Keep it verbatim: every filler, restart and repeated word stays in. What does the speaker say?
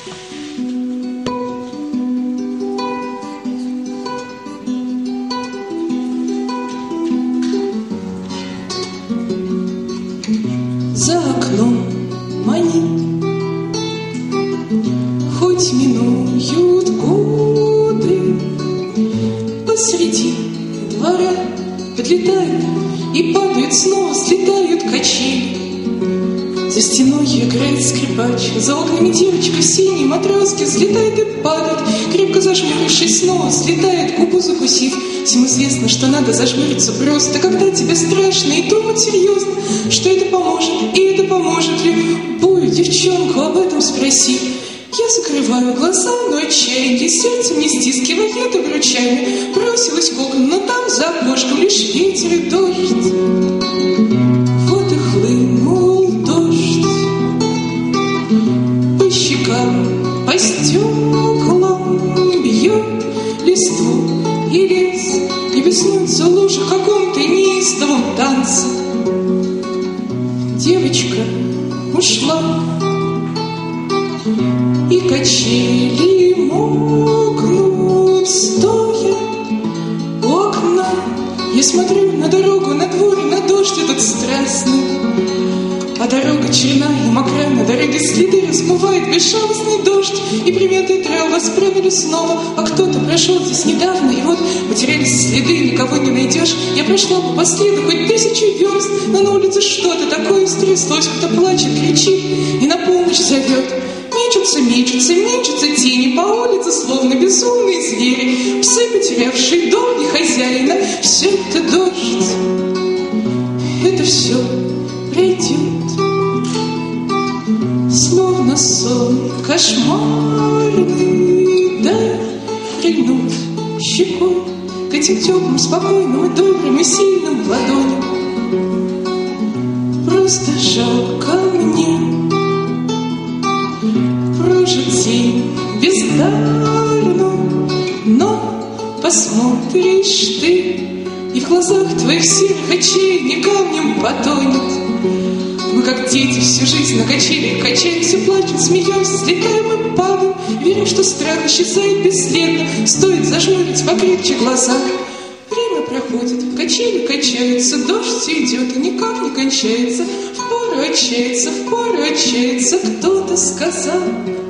За окном манит, хоть минуют годы, посреди двора подлетают и падают снова, слетают качели. За стеной играет скрипач, за окнами девочка в синей матроске взлетает и падает, крепко зажмурившись, снова слетает, губу закусив. Всем известно, что надо зажмуриться просто, когда тебе страшно и думать серьезно, что это поможет, и это поможет ли. Любую девчонку об этом спроси. Я закрываю глаза, но отчаяние сердцем не стискивая, это ручами бросилась к окну, но там за окошком лишь ветер и дождь. Вот и хлынул дождь по щекам, по стеклам, бьет листву и лес, и беснуется лужа в каком-то неистовом танце. Девочка ушла, и качели мокнут, стоя у окна. Я смотрю на дорогу, на двор, на дождь этот страстный, а дорога черная и мокрая, на дороге следы размывает безжалостный дождь, и приметы трав восправили снова, а кто-то прошел здесь недавно, и вот потерялись следы, никого не найдешь. Я прошла бы по следу хоть тысячу верст, но на улице что-то такое стряслось, кто плачет, кричит и на помощь зовет. Мечутся, мечутся, мечутся тени по улице, словно безумные звери, псы, потерявшие дом и хозяина. Все это дождь, это все пройдет, словно сон кошмарный. Дай прильнуть щекой к этим теплым, спокойным и добрым и сильным ладоням. Просто жалко мне прожить день бездарно, но посмотришь ты, и в глазах твоих серых очей не камнем потонет. Мы, как дети, всю жизнь на качелях качаемся, плачем, смеемся, слетаем и падаем, верим, что страх исчезает бесследно, стоит зажмурить покрепче глаза. Время проходит, качели качаются, дождь идет и никак не кончается. Впору отчаяться, впору отчаяться, кто-то сказал.